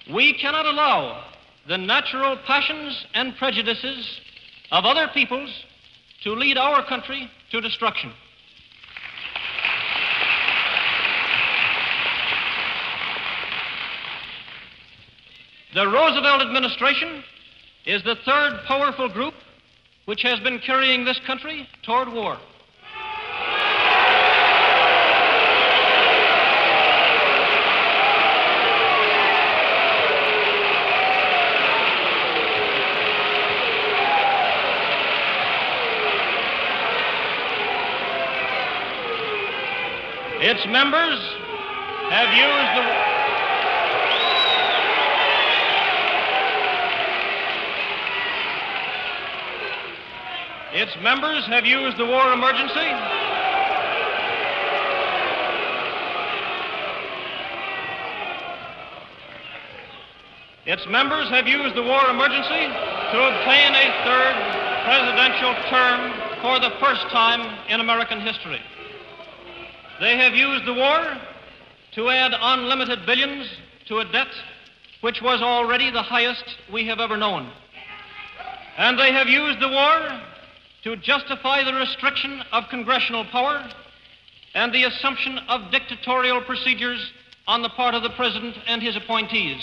We cannot allow the natural passions and prejudices of other peoples to lead our country to destruction. The Roosevelt administration is the third powerful group which has been carrying this country toward war. Its members have used the war emergency to obtain a third presidential term for the first time in American history. They have used the war to add unlimited billions to a debt which was already the highest we have ever known. And they have used the war to justify the restriction of congressional power and the assumption of dictatorial procedures on the part of the President and his appointees.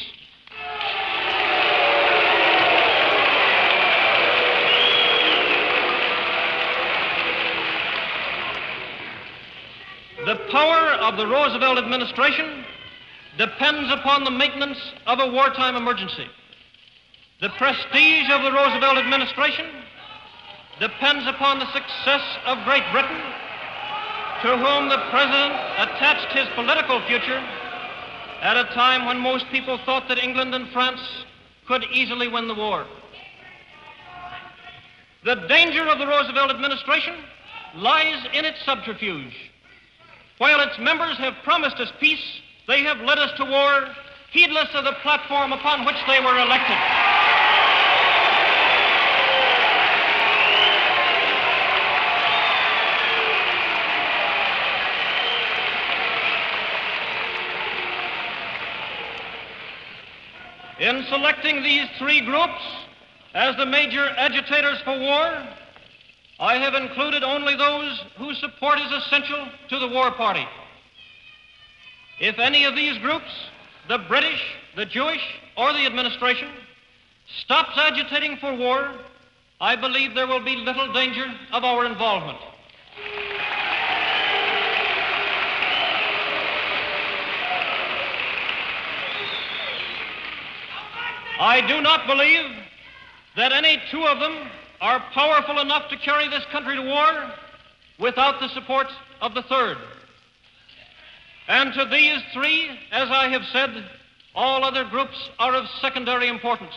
The power of the Roosevelt administration depends upon the maintenance of a wartime emergency. The prestige of the Roosevelt administration depends upon the success of Great Britain, to whom the President attached his political future at a time when most people thought that England and France could easily win the war. The danger of the Roosevelt administration lies in its subterfuge. While its members have promised us peace, they have led us to war, heedless of the platform upon which they were elected. In selecting these three groups as the major agitators for war, I have included only those whose support is essential to the war party. If any of these groups, the British, the Jewish, or the administration, stops agitating for war, I believe there will be little danger of our involvement. I do not believe that any two of them are powerful enough to carry this country to war without the support of the third. And to these three, as I have said, all other groups are of secondary importance.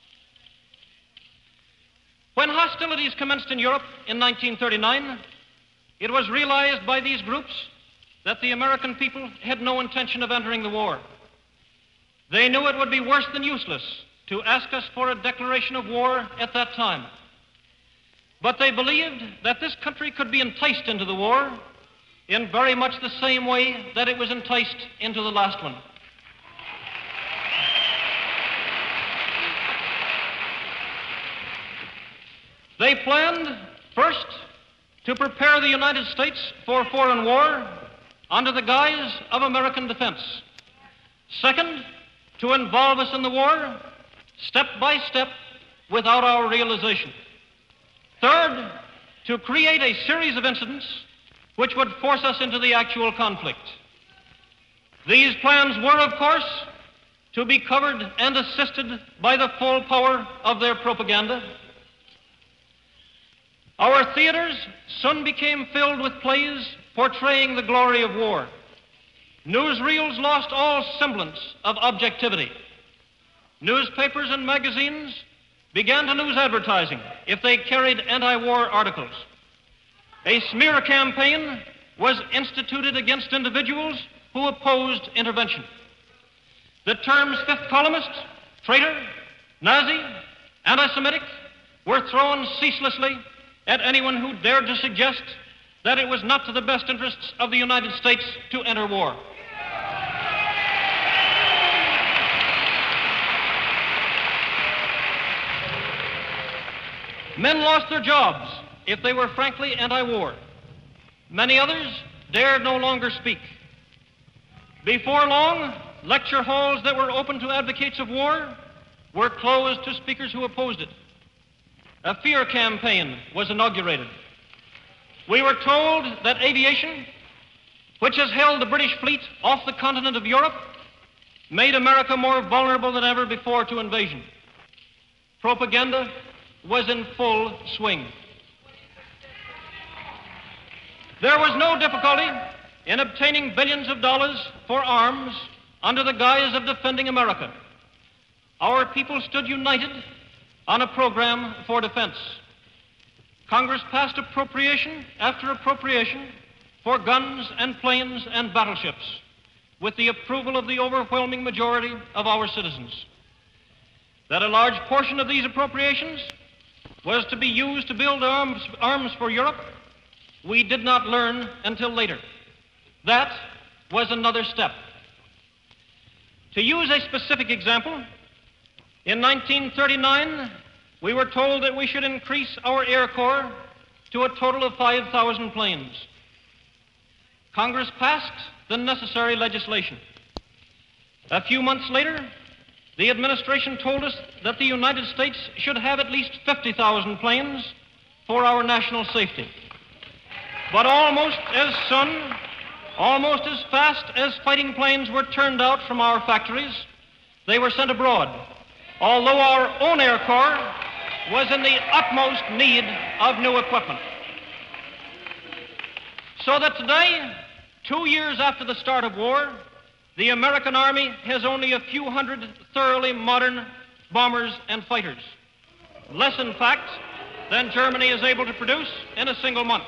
When hostilities commenced in Europe in 1939, it was realized by these groups that the American people had no intention of entering the war. They knew it would be worse than useless to ask us for a declaration of war at that time. But they believed that this country could be enticed into the war in very much the same way that it was enticed into the last one. They planned, first, to prepare the United States for foreign war under the guise of American defense. Second, to involve us in the war step by step without our realization. Third, to create a series of incidents which would force us into the actual conflict. These plans were, of course, to be covered and assisted by the full power of their propaganda. Our theaters soon became filled with plays portraying the glory of war. Newsreels lost all semblance of objectivity. Newspapers and magazines began to lose advertising if they carried anti-war articles. A smear campaign was instituted against individuals who opposed intervention. The terms fifth columnist, traitor, Nazi, anti-Semitic were thrown ceaselessly at anyone who dared to suggest that it was not to the best interests of the United States to enter war. Men lost their jobs if they were frankly anti-war. Many others dared no longer speak. Before long, lecture halls that were open to advocates of war were closed to speakers who opposed it. A fear campaign was inaugurated. We were told that aviation, which has held the British fleet off the continent of Europe, made America more vulnerable than ever before to invasion. Propaganda was in full swing. There was no difficulty in obtaining billions of dollars for arms under the guise of defending America. Our people stood united on a program for defense. Congress passed appropriation after appropriation for guns and planes and battleships with the approval of the overwhelming majority of our citizens. That a large portion of these appropriations was to be used to build arms for Europe, we did not learn until later. That was another step. To use a specific example, in 1939, we were told that we should increase our Air Corps to a total of 5,000 planes. Congress passed the necessary legislation. A few months later, the administration told us that the United States should have at least 50,000 planes for our national safety. But almost as soon, almost as fast as fighting planes were turned out from our factories, they were sent abroad, although our own Air Corps was in the utmost need of new equipment. So that today, 2 years after the start of war, the American Army has only a few hundred thoroughly modern bombers and fighters, less in fact than Germany is able to produce in a single month.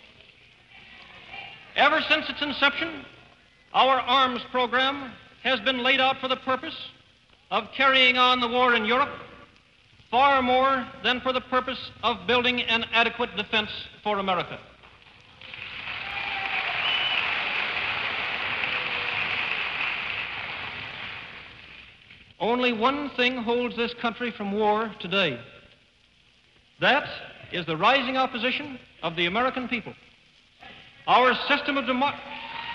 Ever since its inception, our arms program has been laid out for the purpose of carrying on the war in Europe far more than for the purpose of building an adequate defense for America. Only one thing holds this country from war today. That is the rising opposition of the American people. Our system of democracy.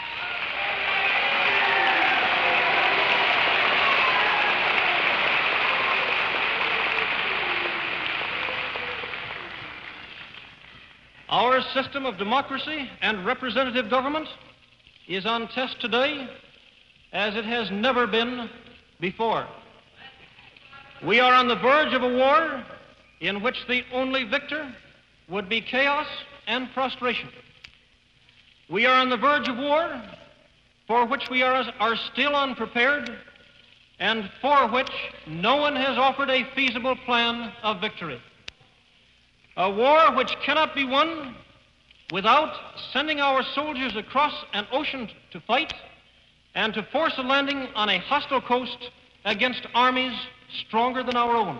Our system of democracy and representative government is on test today as it has never been before. We are on the verge of a war in which the only victor would be chaos and prostration. We are on the verge of war for which we are still unprepared and for which no one has offered a feasible plan of victory. A war which cannot be won without sending our soldiers across an ocean to fight and to force a landing on a hostile coast against armies stronger than our own.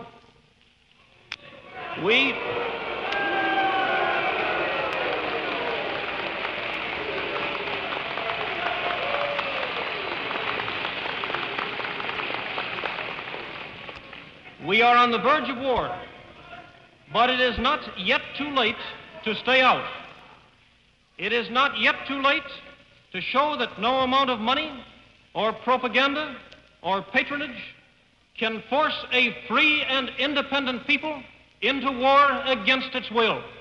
We are on the verge of war, but it is not yet too late to stay out. It is not yet too late to show that no amount of money or propaganda or patronage can force a free and independent people into war against its will.